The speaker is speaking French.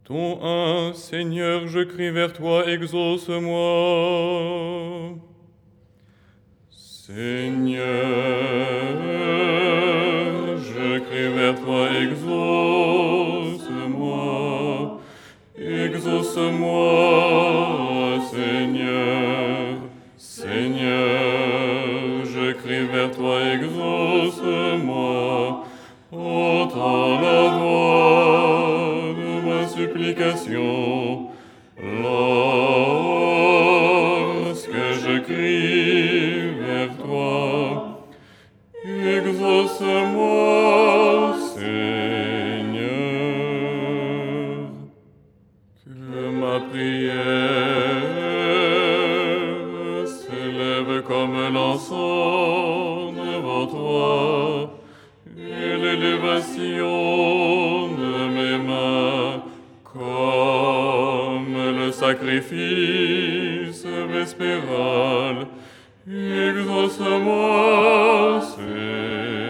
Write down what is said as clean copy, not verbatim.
Ton un, Seigneur, je crie vers toi, exauce-moi. Seigneur, je crie vers toi, exauce-moi. Exauce-moi, Seigneur. Seigneur, je crie vers toi, exauce-moi. Entends la voix de ma supplication. Lorsque je crie vers toi, exauce-moi, Seigneur. Que ma prière s'élève comme l'encens devant toi, et l'élévation de mes mains comme le sacrifice vespéral. Exauce-moi, Seigneur.